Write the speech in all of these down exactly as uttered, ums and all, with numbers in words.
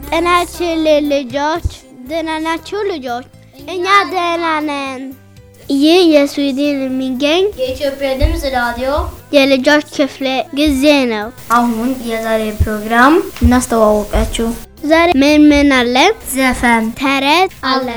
ጤናችን ልጆች ደህና ናችሁ ልጆች? እኛ ደህና ነን። ይህ የስዊድን የሚገኝ የኢትዮጵያ ድምጽ ራዲዮ የልጆች ክፍለ ጊዜ ነው። አሁን የዛሬ ፕሮግራም እናስተዋወቃችሁ። ዛሬ ምን ምን አለ? ዘፈን፣ ተረት አለ።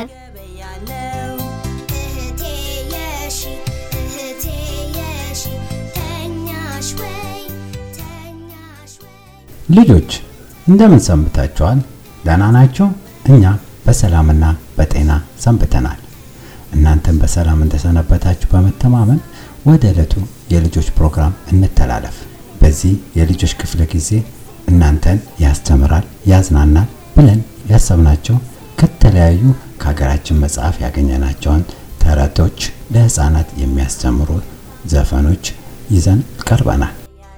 ልጆች እንደምን ሰንብታችኋል? ደህና ናችሁ? እኛ በሰላምና በጤና ሰንብተናል። እናንተም በሰላም እንደሰነበታችሁ በመተማመን ወደ ዕለቱ የልጆች ፕሮግራም እንተላለፍ። በዚህ የልጆች ክፍለ ጊዜ እናንተን ያስተምራል፣ ያዝናናል ብለን ያሰብናቸው ከተለያዩ ከሀገራችን መጽሐፍ ያገኘናቸውን ተረቶች፣ ለህፃናት የሚያስተምሩ ዘፈኖች ይዘን ቀርበናል።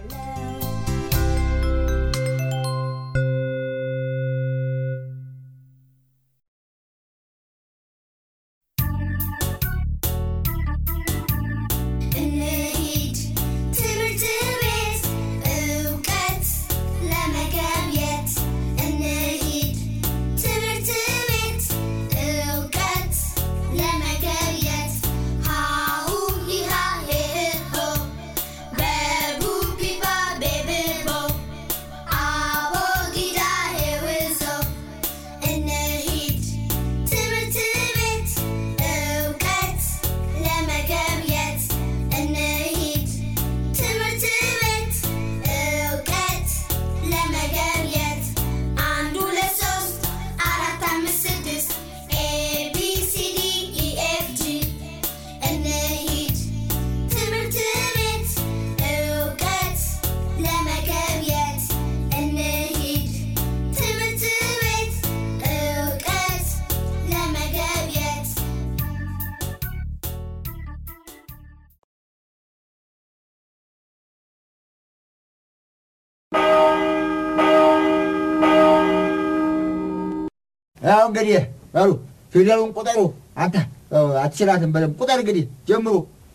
ያው እንግዲህ በሉ ፊደሉን ቁጠሩ። አንተ አትችላትም በደምብ ቁጠር። እንግዲህ ጀምሩ።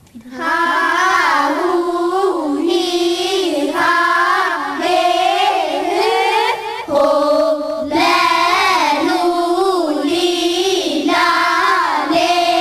ሃሁ ሂ ሃ ሄ ሆ ለሉ ሊ ላ ሌ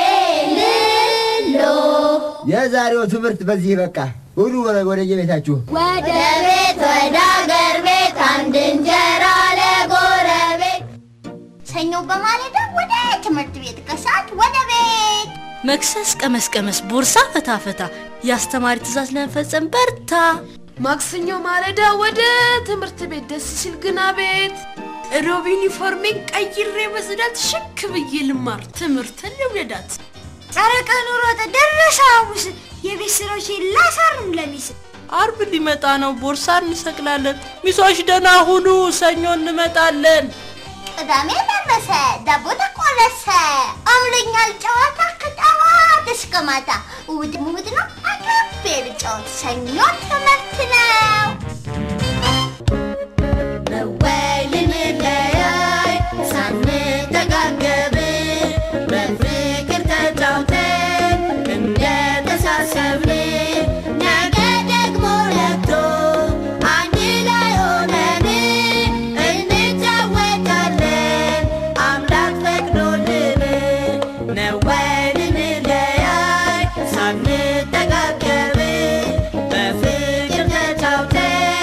ል ሎ። የዛሬው ትምህርት በዚህ በቃ። ሁሉ ወደ የቤታችሁ። ወደ ቤት ወደ አገር ቤት አንድ እንጀራ ለጎረቤት። ሰኞ በማለዳ ወደ ትምህርት ቤት፣ ከሰዓት ወደ ቤት። መክሰስ ቀመስ ቀመስ፣ ቦርሳ ፈታ ፈታ፣ ያስተማሪ ትእዛዝ ለመፈጸም በርታ። ማክሰኞ ማለዳ ወደ ትምህርት ቤት፣ ደስ ሲል ግና ቤት። ሮብ ዩኒፎርሜን ቀይሬ በጽዳት ሽክ ብዬ ልማር፣ ትምህርትን ልውደዳት። ጨረቃ ኑሮጥ ደረሰ ሐሙስ፣ የቤት ስራዎችን ላሳርም ለሚስ። አርብ ሊመጣ ነው፣ ቦርሳ እንሰቅላለን። ሚሶች ደህና ሁኑ፣ ሰኞ እንመጣለን። ቅዳሜ ደረሰ፣ ዳቦ ተቆለሰ፣ አምለኛል ጨዋታ ከጠዋት እስከ ማታ። እሑድ እሑድ ነው አካፌ ልጫወት፣ ሰኞ ትምህርት ነው። ነወይ ልንለያይ ሳንተጋገብ በፍቅር ተጫውተን እንደተሳሰብን ነገ ደግሞ ነግቶ አንድ ላይ ሆነን እንጫወታለን አምላክ ፈቅዶልን። ነወይ ልንለያይ ሳንተጋገብ በፍቅር ተጫውተን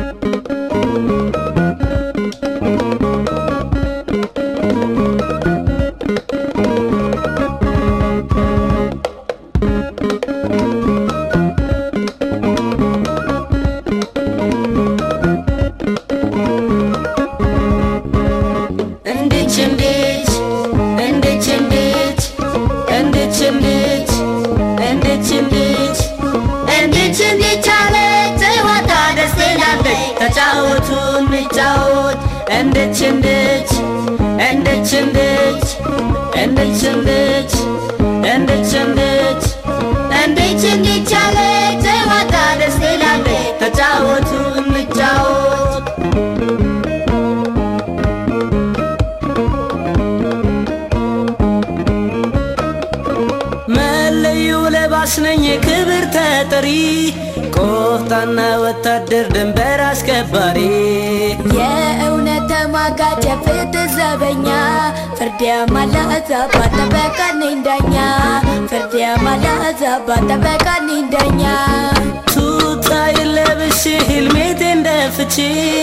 ነኝ ክብር ተጠሪ ቆፍጣና ወታደር ድንበር አስከባሪ የእውነት ተሟጋች የፍትህ ዘበኛ ፍርድ ያማላዛ ባጠበቃ ነኝ ዳኛ ፍርድ ያማላዛ ባጠበቃ ነኝ ዳኛ ቱታይ ለብሼ ህልሜት እንደፍቼ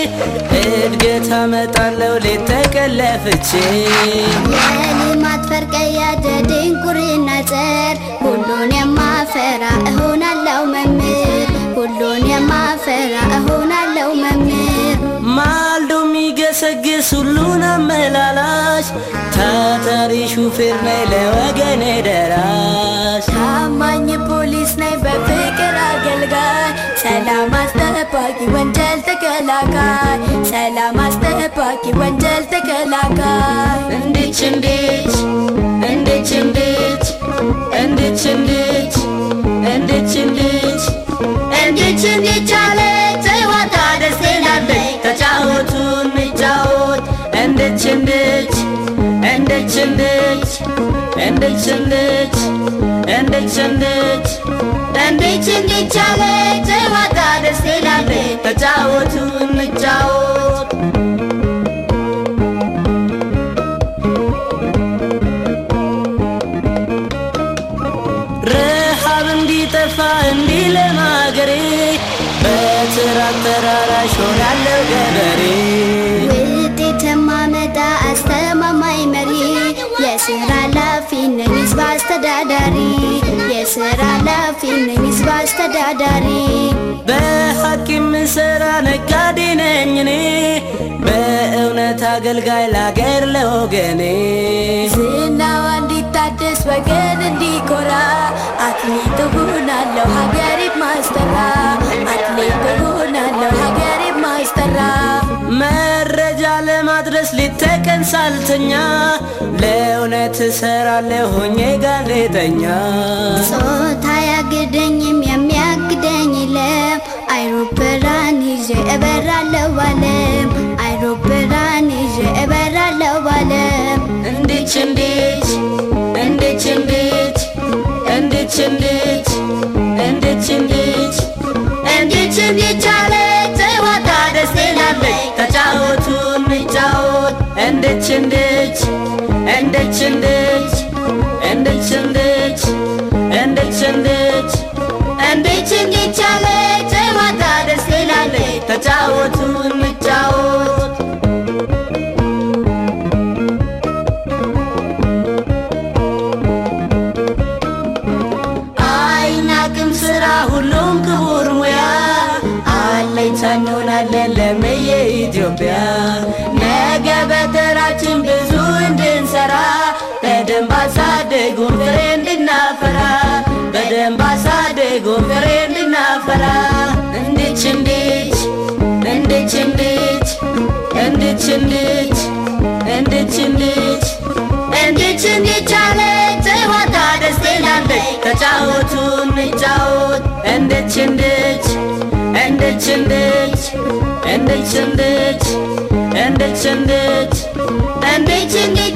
እድገት አመጣለሁ ሌት ተቀለፍቼ የልማት ፈርቀያ ድንቁርና ጸር ሁሉን የማፈራ እሆናለሁ መምህር ሁሉን የማፈራ እሆናለሁ መምህር ማልዶ ሚገሰግስ ሁሉን አመላላሽ ታታሪ ሹፌር ነኝ ለወገኔ ደራሽ ታማኝ ፖሊስ ነኝ በፍቅር አገልጋይ ሰላም አስጠባቂ ወንጀል ተከላካይ ሰላም አስጠባቂ ወንጀል ተከላካይ እንዴት እንዴት እንዴት እንዴት እንዴት እንዴት እንዴት እንዴት እንዴት እንዴት ቻለ ጨዋታ ደስ ይላል ተጫወቱ እንጫወት እንዴት እንዴት እንዴት እንዴት እንዴት እንዴት እንዴት እንዴት እንዴት እንዴት ቻለ ጨዋታ ደስ ይላል ተጫወቱ እንጫወት ጠፋ እንዲለማ አገሬ በትራክተር አራሽ ሆናለሁ ገበሬ ውጤት የማመጣ አስተማማኝ መሪ የስራ ኃላፊ ነኝ ሕዝብ አስተዳዳሪ የስራ ኃላፊ ነኝ ሕዝብ አስተዳዳሪ በሐቅ የምሰራ ነጋዴ ነኝ እኔ በእውነት አገልጋይ ለአገር ለወገኔ ዝናዋ እንዲታደስ ወገን እንዲኮራ አትሌት እሆናለሁ ሀገሬ ማስጠራ አትሌት እሆናለሁ ሀገሬ ማስጠራ መረጃ ለማድረስ ሌት ተቀን ሳልተኛ ለእውነት እሰራለሁ ሆኜ ጋዜጠኛ ጾታ ያግደኝም የሚያግደኝ የለም አይሮፕላን ይዤ እበራለሁ ዓለም አይሮፕላን ይዤ እበራለሁ ዓለም እንዴት እንዴት እንዴት እንዴት እንዴት እንዴት እንዴት እንዴት እንዴት እንዴት ቻለ ጨዋታ ደስ ይላል ተጫወቱ እንጫወት እንዴት እንዴት እንዴት እንዴት እንዴት እንዴት እንዴት እንዴት እንዴት እንዴት ቻለ ጨዋታ ደስ ይላል ተጫወቱ እንጫወት አይናቅም ስራ ሁሉም ክቡር ሙያ አለኝታ እንሆናለን ለምየ ኢትዮጵያ ነገ በተራችን ብዙ እንድንሰራ በደንብ አሳድጉን ፍሬ እንድናፈራ በደንብ አሳድጉን ፍሬ እንድናፈራ እንዴት እንዴት እንዴት እንዴት እንዴት እንዴት እንዴት እንዴት እንዴት እንዴት ቻለ ጨዋታ ደስ ይላል ተጫወቱ እንጫወት እንዴት እንዴት እንዴት እንዴት እንዴት እንዴት እንዴት እንዴት እንዴት እንዴት